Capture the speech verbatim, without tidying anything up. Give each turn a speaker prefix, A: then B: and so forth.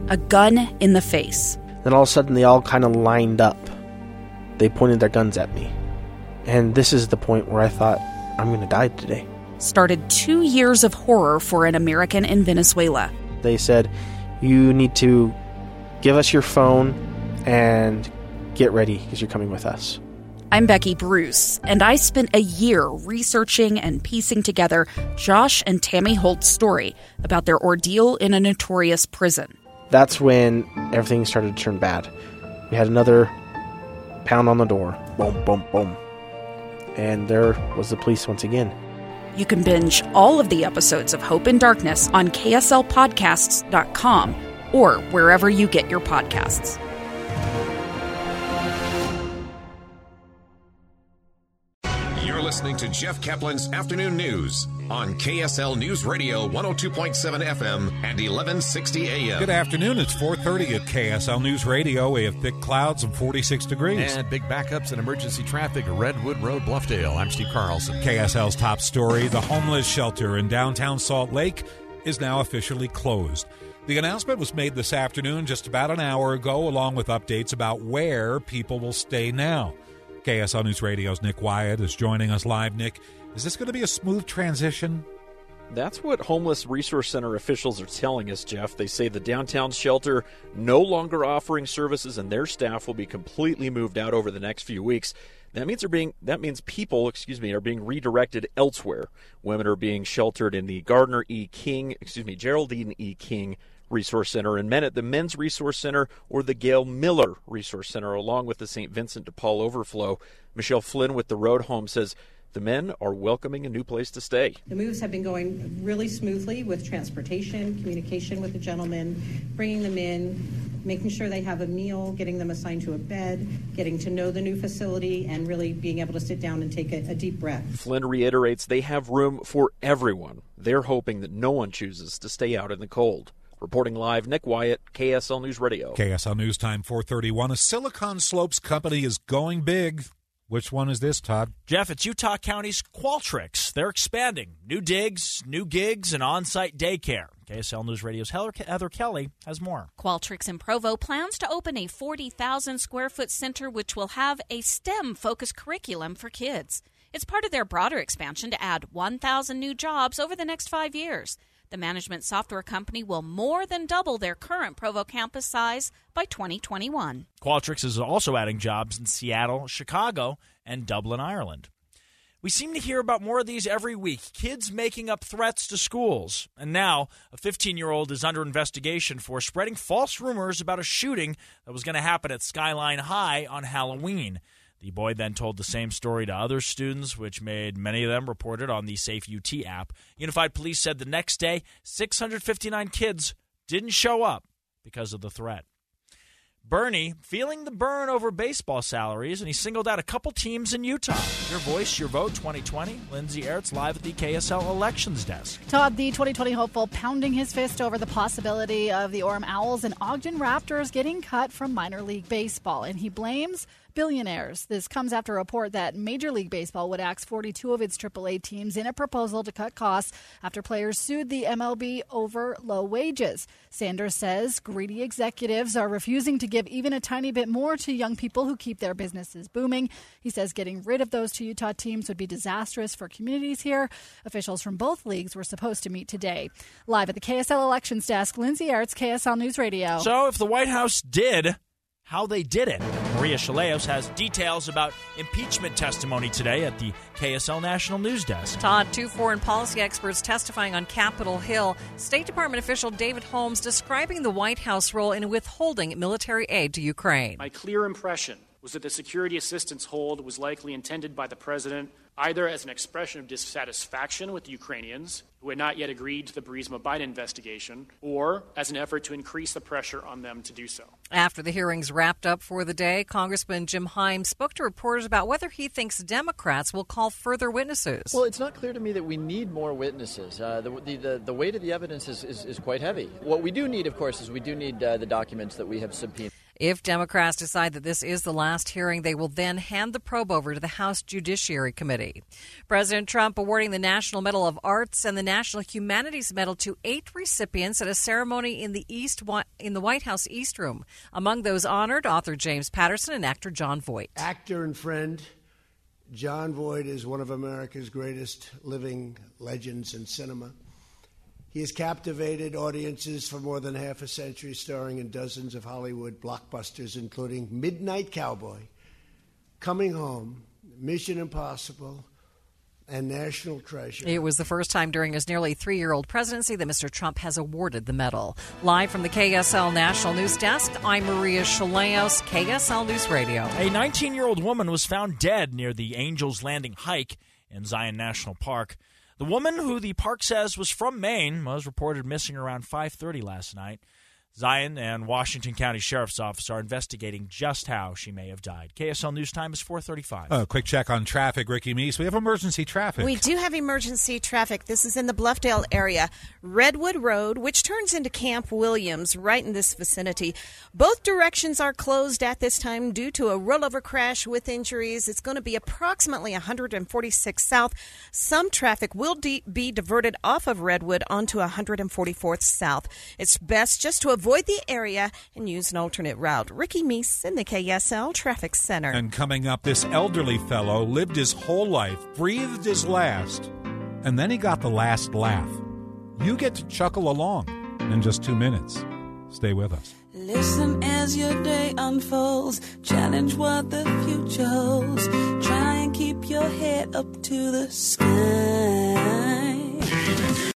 A: a gun in the face.
B: Then all of a sudden, they all kind of lined up. They pointed their guns at me. And this is the point where I thought, I'm going to die today.
A: Started two years of horror for an American in Venezuela.
B: They said, you need to give us your phone and get ready because you're coming with us.
A: I'm Becky Bruce, and I spent a year researching and piecing together Josh and Tammy Holt's story about their ordeal in a notorious prison.
B: That's when everything started to turn bad. We had another pound on the door. Boom, boom, boom. And there was the police once again.
A: You can binge all of the episodes of Hope in Darkness on K S L podcasts dot com or wherever you get your podcasts.
C: You're listening to Jeff Kaplan's Afternoon News on K S L News Radio one oh two point seven F M and eleven sixty A M.
D: Good afternoon. It's four thirty at K S L News Radio. We have thick clouds and forty-six degrees.
E: And big backups and emergency traffic at Redwood Road, Bluffdale. I'm Steve Carlson.
D: K S L's top story, the homeless shelter in downtown Salt Lake is now officially closed. The announcement was made this afternoon just about an hour ago, along with updates about where people will stay now. K S L News Radio's Nick Wyatt is joining us live. Nick, is this going to be a smooth transition?
F: That's what Homeless Resource Center officials are telling us, Jeff. They say the downtown shelter no longer offering services and their staff will be completely moved out over the next few weeks. That means they're being that means people, excuse me, are being redirected elsewhere. Women are being sheltered in the Gardner E. King, excuse me, Geraldine E. King Resource Center, and men at the Men's Resource Center or the Gail Miller Resource Center, along with the Saint Vincent de Paul Overflow. Michelle Flynn with the Road Home says the men are welcoming a new place to stay.
G: The moves have been going really smoothly with transportation, communication with the gentlemen, bringing them in, making sure they have a meal, getting them assigned to a bed, getting to know the new facility, and really being able to sit down and take a, a deep breath.
F: Flynn reiterates they have room for everyone. They're hoping that no one chooses to stay out in the cold. Reporting live, Nick Wyatt, K S L News Radio.
D: K S L News Time, four thirty-one. A Silicon Slopes company is going big. Which one is this, Todd?
H: Jeff, it's Utah County's Qualtrics. They're expanding. New digs, new gigs, and on-site daycare. K S L News Radio's Heather Kelly has more.
I: Qualtrics in Provo plans to open a forty thousand square foot center which will have a STEM-focused curriculum for kids. It's part of their broader expansion to add one thousand new jobs over the next five years. The management software company will more than double their current Provo campus size by twenty twenty-one.
H: Qualtrics is also adding jobs in Seattle, Chicago, and Dublin, Ireland. We seem to hear about more of these every week, kids making up threats to schools. And now, a fifteen-year-old is under investigation for spreading false rumors about a shooting that was going to happen at Skyline High on Halloween. The boy then told the same story to other students, which made many of them report it on the Safe U T app. Unified Police said the next day, six hundred fifty-nine kids didn't show up because of the threat. Bernie feeling the burn over baseball salaries, and he singled out a couple teams in Utah. Your voice, your vote, twenty twenty. Lindsay Ertz live at the K S L Elections Desk.
J: Todd, the twenty twenty hopeful, pounding his fist over the possibility of the Orem Owls and Ogden Raptors getting cut from minor league baseball, and he blames billionaires. This comes after a report that Major League Baseball would axe forty-two of its triple A teams in a proposal to cut costs after players sued the M L B over low wages. Sanders says greedy executives are refusing to give even a tiny bit more to young people who keep their businesses booming. He says getting rid of those two Utah teams would be disastrous for communities here. Officials from both leagues were supposed to meet today. Live at the K S L Elections Desk, Lindsay Ertz, K S L News Radio.
H: So if the White House did how they did it. Maria Chaleos has details about impeachment testimony today at the K S L National News Desk.
K: Todd, two foreign policy experts testifying on Capitol Hill. State Department official David Holmes describing the White House role in withholding military aid to Ukraine.
L: My clear impression was that the security assistance hold was likely intended by the president either as an expression of dissatisfaction with the Ukrainians, who had not yet agreed to the Burisma Biden investigation, or as an effort to increase the pressure on them to do so.
K: After the hearings wrapped up for the day, Congressman Jim Himes spoke to reporters about whether he thinks Democrats will call further witnesses.
M: Well, it's not clear to me that we need more witnesses. Uh, the, the, the, the weight of the evidence is, is, is quite heavy. What we do need, of course, is we do need uh, the documents that we have subpoenaed.
K: If Democrats decide that this is the last hearing, they will then hand the probe over to the House Judiciary Committee. President Trump awarding the National Medal of Arts and the National Humanities Medal to eight recipients at a ceremony in the East in the White House East Room. Among those honored, author James Patterson and actor Jon Voight.
N: Actor and friend Jon Voight is one of America's greatest living legends in cinema. He has captivated audiences for more than half a century, starring in dozens of Hollywood blockbusters, including Midnight Cowboy, Coming Home, Mission Impossible, and National Treasure.
K: It was the first time during his nearly three-year-old presidency that Mister Trump has awarded the medal. Live from the K S L National News Desk, I'm Maria Chaleos, K S L News Radio.
H: A nineteen-year-old woman was found dead near the Angels Landing hike in Zion National Park. The woman, who the park says was from Maine, was reported missing around five thirty last night. Zion and Washington County Sheriff's Office are investigating just how she may have died. K S L News Time is four thirty-five.
D: A quick check on traffic, Ricky Meese. We have emergency traffic.
O: We do have emergency traffic. This is in the Bluffdale area. Redwood Road, which turns into Camp Williams, right in this vicinity. Both directions are closed at this time due to a rollover crash with injuries. It's going to be approximately one forty-six south. Some traffic will de- be diverted off of Redwood onto one forty-fourth south. It's best just to avoid Avoid the area and use an alternate route. Ricky Meese in the K S L Traffic Center.
D: And coming up, this elderly fellow lived his whole life, breathed his last, and then he got the last laugh. You get to chuckle along in just two minutes. Stay with us.
P: Listen as your day unfolds. Challenge what the future holds. Try and keep your head up to the sky.